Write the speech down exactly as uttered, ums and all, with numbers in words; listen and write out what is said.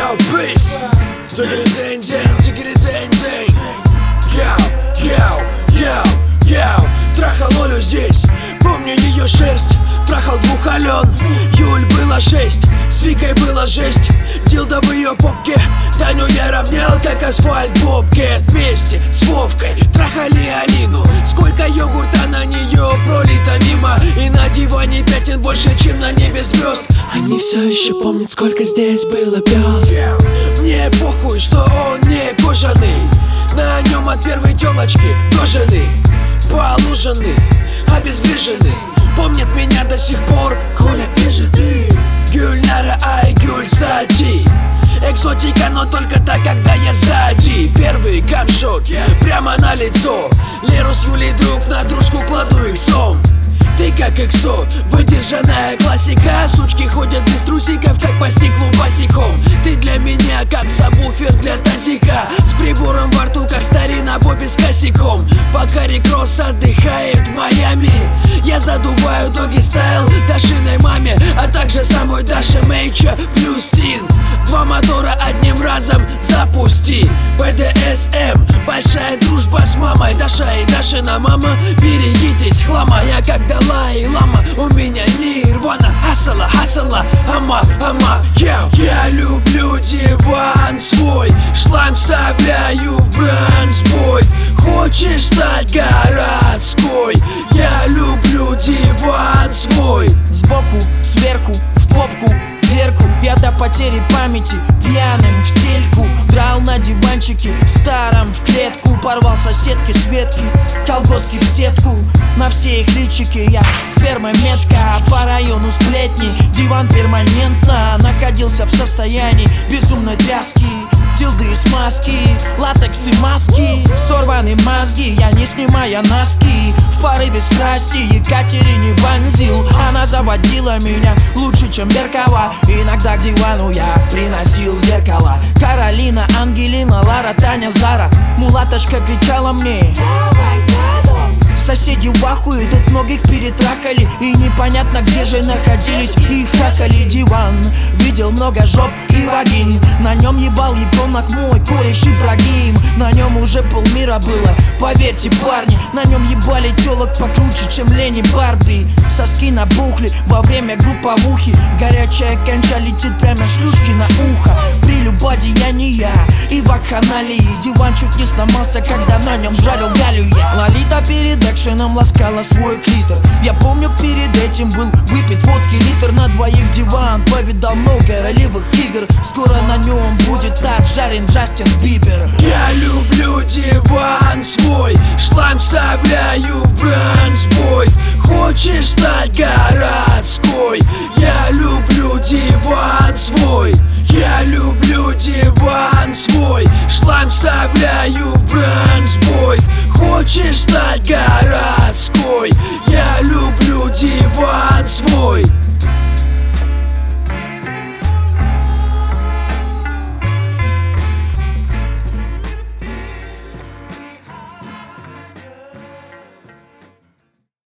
Yo, peace. Ding ding ding ding ding. Yo, yo, yo, yo. Трахал Олю здесь, помню ее шерсть. Трахал двух Ален, Юль было шесть. С Викой было жесть, дилда в ее попке. Таню я равнял, как асфальт бобке. Вместе с Вовкой трахали Алину. Сколько йогурта на нее пролито мимо. И на диване пятен больше, чем на небе звезд. Они все еще помнят, сколько здесь было пёс. Мне похуй, что он не кожаный. На нем от первой телочки кожаный. Полужены, обезврежены. Помнит меня до сих пор. Коля, где же ты? Гюльнара, ай, Гюль, сади. Экзотика, но только так, когда я сзади. Первый камшот, прямо на лицо. Леру с Юлей друг на дружку кладу их сом. Ты как эксо, выдержанная классика. Сучки ходят без трусиков, как по стеклу босиком. Ты для меня как сабвуфер для тазика. С прибором во рту, как старина Бобби с косяком. Пока Рикросс отдыхает в Майами, я задуваю доги стайл Дашиной маме, а также самой Даше Мейча плюс Тин. Два мотора одним разом запусти. бэ дэ эс эм, большая дружба с мамой. Даша и Дашина мама, берегитесь хлама. Я как Далай-лама, у меня нирвана. Хасала, хасала, ама, ама. Я, я люблю диван свой. Шланг вставляю в бронспойт. Хочешь стать городской? Я люблю диван свой. Сбоку, сверху, в попку, вверху. Я до потери памяти пьяным в стельку драл на диванчике старом в клетку. Порвал соседки Светки колготки в сетку. На все их личики я пермометка. По району сплетни, диван перманентно находился в состоянии безумной тряски. Дилды и смазки, латекс и маски, сорваны мозги, я не снимая носки. В порыве страсти Екатерине вонзил. Она заводила меня лучше, чем Беркова. Иногда к дивану я приносил зеркало. Каролина, Ангелина, Лара, Таня, Зара. Мулаточка кричала мне: давай за дом. Соседи в ахуе, тут многих перетрахали. И непонятно, где же находились и хакали. Диван видел много жоп и вагин. На нем ебал японок мой кореш Ибрагим. На нем уже полмира было, поверьте, парни. На нем ебали телок покруче, чем Лени Барби. Соски набухли во время групповухи. Горячая конча летит прямо шлюшки на ухо. Прелюбодеяния и вакханалии. Диван чуть не сломался, когда на нем жарил галю я. Лолита перед экшеном ласкала свой клитор. Я помню, перед этим был выпит водки литр. На двоих диван повидал много ролевых игр. Скоро на нем будет отжарен Джастин Бибер. Я люблю диван свой. Шланг вставляю в бронспойт. Хочешь стать городской? Я люблю диван свой. Я люблю диван свой. Шланг вставляю в бронспойт. Хочешь стать городской?